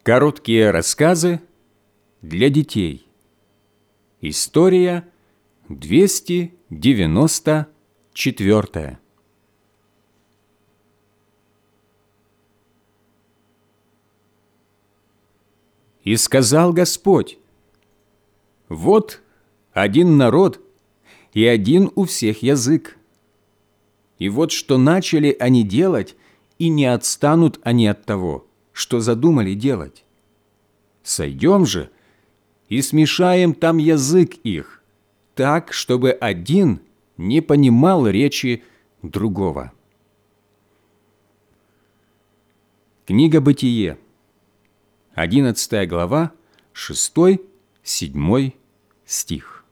Короткие рассказы для детей. История 294. «И сказал Господь: вот один народ, и один у всех язык. И вот что начали они делать, и не отстанут они от того, что задумали делать. Сойдем же и смешаем там язык их, так, чтобы один не понимал речи другого». Книга Бытие, 11 глава, 6-7 стих.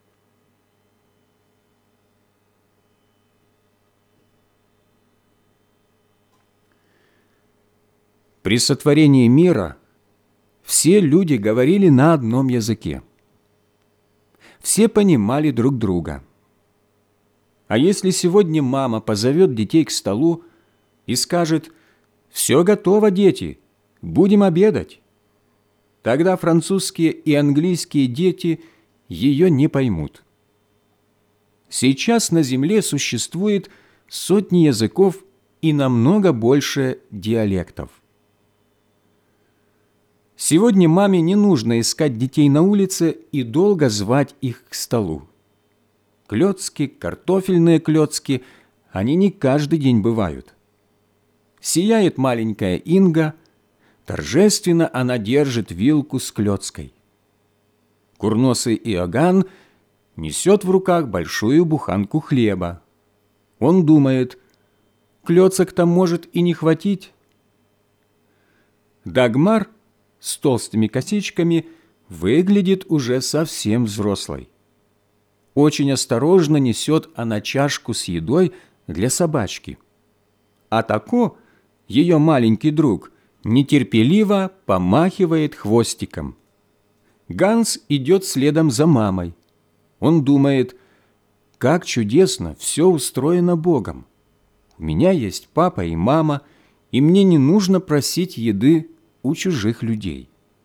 При сотворении мира все люди говорили на одном языке. Все понимали друг друга. А если сегодня мама позовет детей к столу и скажет: «Все готово, дети, будем обедать», тогда французские и английские дети ее не поймут. Сейчас на земле существует сотни языков и намного больше диалектов. Сегодня маме не нужно искать детей на улице и долго звать их к столу. Клёцки, картофельные клёцки, они не каждый день бывают. Сияет маленькая Инга, торжественно она держит вилку с клёцкой. Курносый Иоганн несет в руках большую буханку хлеба. Он думает: клёцок-то может и не хватить. Дагмар с толстыми косичками выглядит уже совсем взрослой. Очень осторожно несет она чашку с едой для собачки. А Тако, ее маленький друг, нетерпеливо помахивает хвостиком. Ганс идет следом за мамой. Он думает: как чудесно все устроено Богом. У меня есть папа и мама, и мне не нужно просить еды у чужих людей.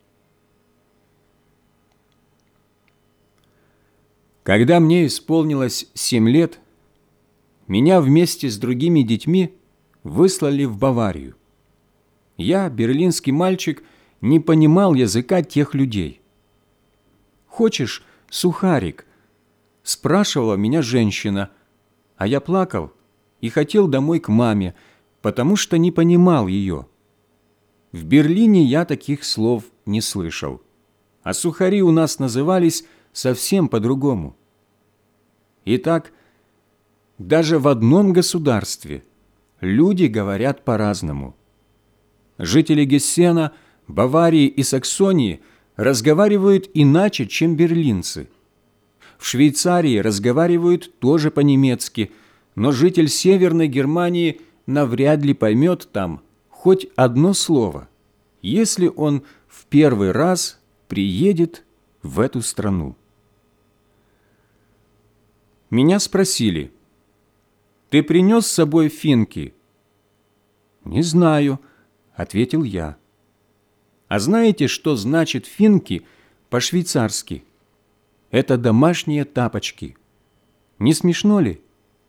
Когда мне исполнилось 7 лет, меня вместе с другими детьми выслали в Баварию. Я, берлинский мальчик, не понимал языка тех людей. «Хочешь сухарик?» – спрашивала меня женщина, а я плакал и хотел домой к маме, потому что не понимал ее. В Берлине я таких слов не слышал, а сухари у нас назывались совсем по-другому. Итак, даже в одном государстве люди говорят по-разному. Жители Гессена, Баварии и Саксонии разговаривают иначе, чем берлинцы. В Швейцарии разговаривают тоже по-немецки, но житель Северной Германии навряд ли поймет там хоть одно слово, если он в первый раз приедет в эту страну. Меня спросили: «Ты принес с собой финки?» «Не знаю», – ответил я. А знаете, что значит финки по-швейцарски? Это домашние тапочки. Не смешно ли?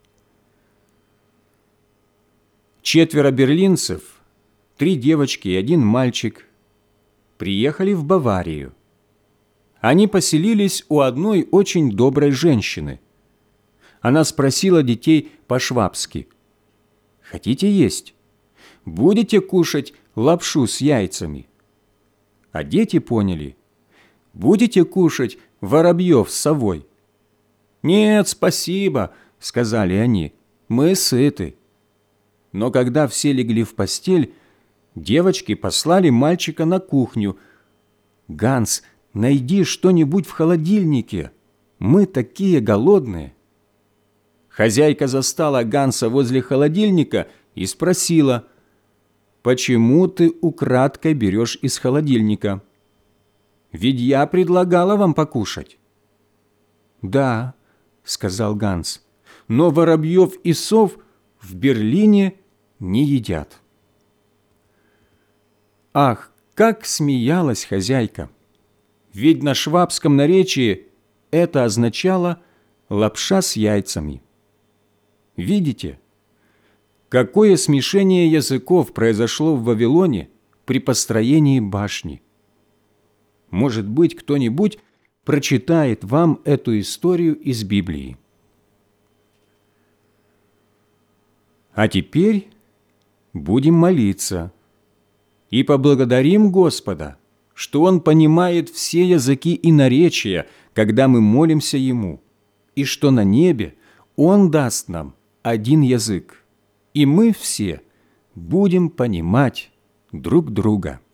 4 берлинцев, 3 девочки и 1 мальчик, приехали в Баварию. Они поселились у одной очень доброй женщины. Она спросила детей по-швабски: «Хотите есть? Будете кушать лапшу с яйцами?» А дети поняли: «Будете кушать воробьев с совой?» «Нет, спасибо», – сказали они, – «мы сыты». Но когда все легли в постель, девочки послали мальчика на кухню: «Ганс, найди что-нибудь в холодильнике, мы такие голодные». Хозяйка застала Ганса возле холодильника и спросила: «Почему ты украдкой берешь из холодильника? Ведь я предлагала вам покушать». «Да», – сказал Ганс, – «но воробьев и сов в Берлине не едят». «Ах, Как смеялась хозяйка! Ведь на швабском наречии это означало «лапша с яйцами». Видите, какое смешение языков произошло в Вавилоне при построении башни? Может быть, кто-нибудь прочитает вам эту историю из Библии. А теперь будем молиться и поблагодарим Господа, что Он понимает все языки и наречия, когда мы молимся Ему, и что на небе Он даст нам один язык, и мы все будем понимать друг друга.